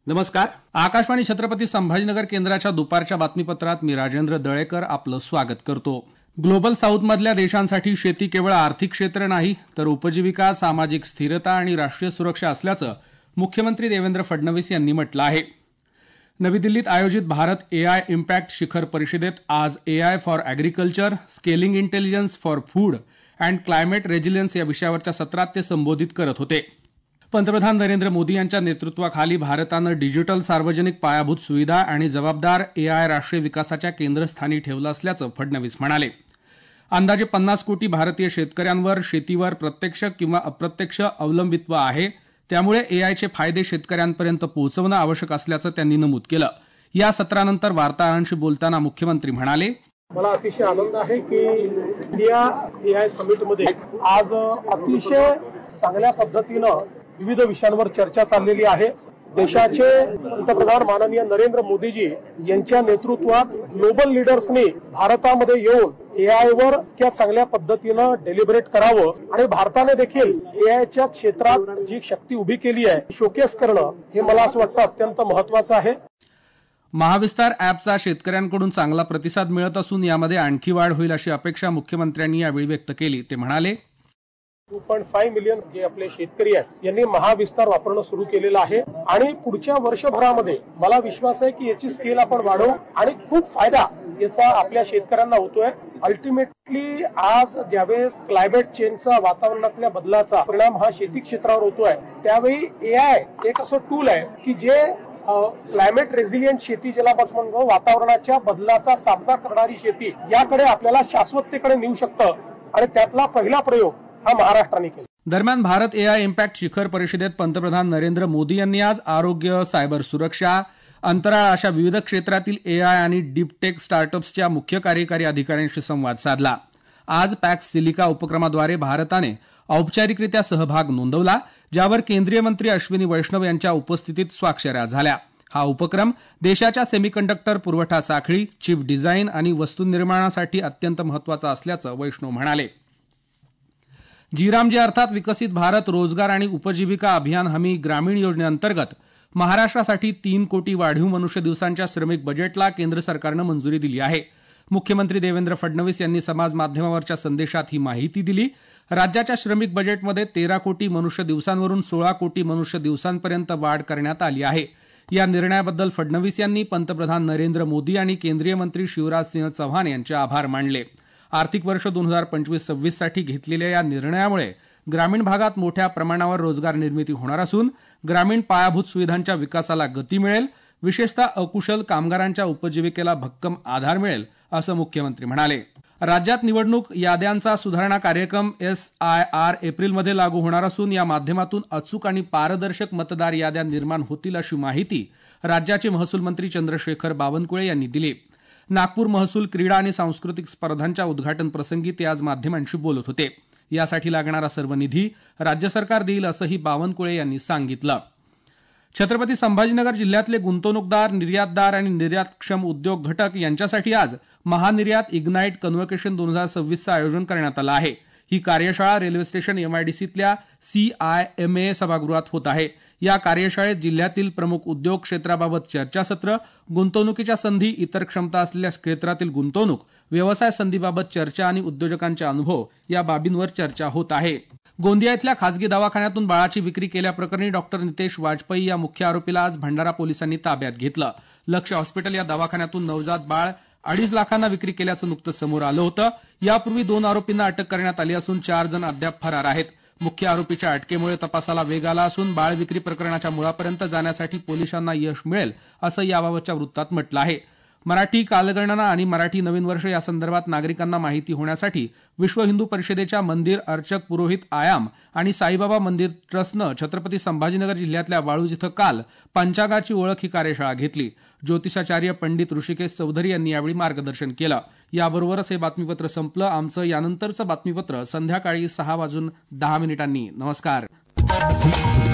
नमस्कार. आकाशवाणी छत्रपती संभाजीनगर केंद्राच्या दुपारच्या बातमीपत्रात मी राजेंद्र दळेकर आपलं स्वागत करतो. ग्लोबल साऊथमधल्या देशांसाठी शेती केवळ आर्थिक क्षेत्र नाही तर उपजीविका, सामाजिक स्थिरता आणि राष्ट्रीय सुरक्षा असल्याचं मुख्यमंत्री देवेंद्र फडणवीस यांनी म्हटलं आहे. नवी दिल्लीत आयोजित भारत एआय इम्पॅक्ट शिखर परिषदेत आज AI for agriculture, scaling intelligence for food and climate resilience या विषयावरच्या सत्रात ते संबोधित करत होते. पंतप्रधान नरेंद्र मोदी यांच्या नेतृत्वाखाली भारतानं डिजिटल सार्वजनिक पायाभूत सुविधा आणि जबाबदार एआय राष्ट्रीय विकासाच्या केंद्रस्थानी ठेवलं असल्याचं फडणवीस म्हणाले. अंदाजे 50 कोटी भारतीय शेतकऱ्यांवर शेतीवर प्रत्यक्ष किंवा अप्रत्यक्ष अवलंबित्व आहे. त्यामुळे एआयचे फायदे शेतकऱ्यांपर्यंत पोहोचवणं आवश्यक असल्याचं त्यांनी नमूद केलं. या सत्रानंतर वार्ताहरांशी बोलताना मुख्यमंत्री म्हणाले, मला अतिशय आनंद आहे की इंडिया एआय समिटमध्ये आज अतिशय चांगल्या पद्धतीनं विविध विषयांवर चर्चा चाललेली आहे. देशाचे पंतप्रधान माननीय नरेंद्र मोदीजी यांच्या नेतृत्वात ग्लोबल लीडर्सनी भारतामध्ये येऊन एआय वर त्या चांगल्या पद्धतीनं डेलिब्रेट करावं आणि भारताने देखील एआयच्या क्षेत्रात जी शक्ती उभी केली आहे शोकेस करणं हे मला असं वाटतं अत्यंत महत्वाचं आहे. महाविस्तार ॲपचा शेतकऱ्यांकडून चांगला प्रतिसाद मिळत असून यामध्ये आणखी वाढ होईल अशी अपेक्षा मुख्यमंत्र्यांनी यावेळी व्यक्त केली. ते म्हणाले, 2.5 मिलियन जे आपले शेतकरी आहेत यांनी महाविस्तार वापरणं सुरू केलेलं आहे आणि पुढच्या वर्षभरामध्ये मला विश्वास आहे की याची स्केल आपण वाढवू आणि खूप फायदा याचा आपल्या शेतकऱ्यांना होतोय. अल्टिमेटली आज ज्यावेळेस क्लायमेट चेंजचा, वातावरणातल्या बदलाचा परिणाम हा शेती क्षेत्रावर होतोय त्यावेळी एआय एक असं टूल आहे की जे क्लायमेट रेझिलियंट शेती ज्याला आपण म्हणतो वातावरणाच्या बदलाचा सामना करणारी शेती याकडे आपल्याला शाश्वततेकडे नेऊ शकतं आणि त्यातला पहिला प्रयोग हा महाराष्ट्राने केला. दरम्यान भारत एआय इम्पॅक्ट शिखर परिषदेत पंतप्रधान नरेंद्र मोदी यांनी आज आरोग्य, सायबर सुरक्षा, अंतराळ अशा विविध क्षेत्रातील एआय आणि डीपटेक स्टार्टअप्सच्या मुख्य कार्यकारी अधिकाऱ्यांशी संवाद साधला. आज पॅक्स सिलिका उपक्रमाद्वारे भारताने औपचारिकरित्या सहभाग नोंदवला, ज्यावर केंद्रीय मंत्री अश्विनी वैष्णव यांच्या उपस्थितीत स्वाक्षऱ्या झाल्या. हा उपक्रम देशाच्या सेमीकंडक्टर पुरवठा साखळी, चिप डिझाईन आणि वस्तुनिर्माणासाठी अत्यंत महत्वाचा असल्याचं वैष्णव म्हणाले. जी अर्थात विकसित भारत रोजगार आणि उपजीविका अभियान हमी ग्रामीण योजनेअंतर्गत महाराष्ट्रासाठी 3 कोटी वाढीव मनुष्य दिवसांच्या श्रमिक बजेटला केंद्र सरकारनं मंजुरी दिली आहे. मुख्यमंत्री देवेंद्र फडणवीस यांनी समाज माध्यमावरच्या संदेशात ही माहिती दिली. राज्याच्या श्रमिक बजेटमध्ये 13 कोटी मनुष्य दिवसांवरून 16 कोटी मनुष्य दिवसांपर्यंत वाढ करण्यात आली आहे. या निर्णयाबद्दल फडणवीस यांनी पंतप्रधान नरेंद्र मोदी आणि केंद्रीय मंत्री शिवराजसिंह चौहान यांचे आभार मानले. आर्थिक वर्ष 2025-26 साठी घेतलेल्या या निर्णयामुळे ग्रामीण भागात मोठ्या प्रमाणावर रोजगार निर्मिती होणार असून ग्रामीण पायाभूत सुविधांच्या विकासाला गती मिळेल. विशेषतः अकुशल कामगारांच्या उपजीविकेला भक्कम आधार मिळेल असं मुख्यमंत्री म्हणाले. राज्यात निवडणूक याद्यांचा सुधारणा कार्यक्रम SIR एप्रिलमध्ये लागू होणार असून या माध्यमातून अचूक आणि पारदर्शक मतदार याद्या निर्माण होतील अशी माहिती राज्याचे महसूल मंत्री चंद्रशेखर बावनकुळे यांनी दिली. नागपूर महसूल, क्रीडा आणि सांस्कृतिक स्पर्धांच्या उद्घाटन प्रसंगी ते आज माध्यमांशी बोलत होते. यासाठी लागणारा सर्व निधी राज्य सरकार देईल असंही बावनकुळे यांनी सांगितलं. छत्रपती संभाजीनगर जिल्ह्यातले गुंतवणूकदार, निर्यातदार आणि निर्यातक्षम उद्योग घटक यांच्यासाठी आज महानिर्यात इग्नाईट कन्व्होकेशन 2026चं आयोजन करण्यात आलं आहे. ही कार्यशाळा रेल्वे स्टेशन MIDCतल्या CIMA सभागृहात होत आहे. या कार्यशाळेत जिल्ह्यातील प्रमुख उद्योग क्षेत्राबाबत चर्चासत्र, गुंतवणुकीच्या संधी, इतर क्षमता असलेल्या क्षेत्रातील गुंतवणूक, व्यवसाय संधीबाबत चर्चा आणि उद्योजकांचे अनुभव या बाबींवर चर्चा होत आहे. गोंदिया इथल्या खासगी दवाखान्यातून बाळाची विक्री केल्याप्रकरणी डॉक्टर नितेश वाजपेयी या मुख्य आरोपीला आज भंडारा पोलिसांनी ताब्यात घेतलं. लक्ष्य हॉस्पिटल या दवाखान्यातून नवजात बाळ 2.5 लाखांना विक्री केल्याचं नुकतं समोर आलं होतं. यापूर्वी 2 आरोपींना अटक करण्यात आली असून 4 जण अद्याप फरार आहेत. मुख्य आरोपीच्या अटकेमुळे तपासाला वेग आला असून बाळ विक्री प्रकरणाच्या मुळापर्यंत जाण्यासाठी पोलिसांना यश मिळेल असं याबाबतच्या वृत्तात म्हटलं आहे. मराठी कालगणना आणि मराठी नवीन वर्ष यासंदर्भात नागरिकांना माहिती होण्यासाठी विश्व हिंदू परिषदेच्या मंदिर अर्चक पुरोहित आयाम आणि साईबाबा मंदिर ट्रस्टनं छत्रपती संभाजीनगर जिल्ह्यातल्या वाळूज इथं काल पंचांगाची ओळख ही कार्यशाळा घेतली. ज्योतिषाचार्य पंडित ऋषिकेश चौधरी यांनी यावेळी मार्गदर्शन केलं. याबरोबरच हे बातमीपत्र संपलं. आमचं यानंतरचं बातमीपत्र संध्याकाळी 6:10 नमस्कार.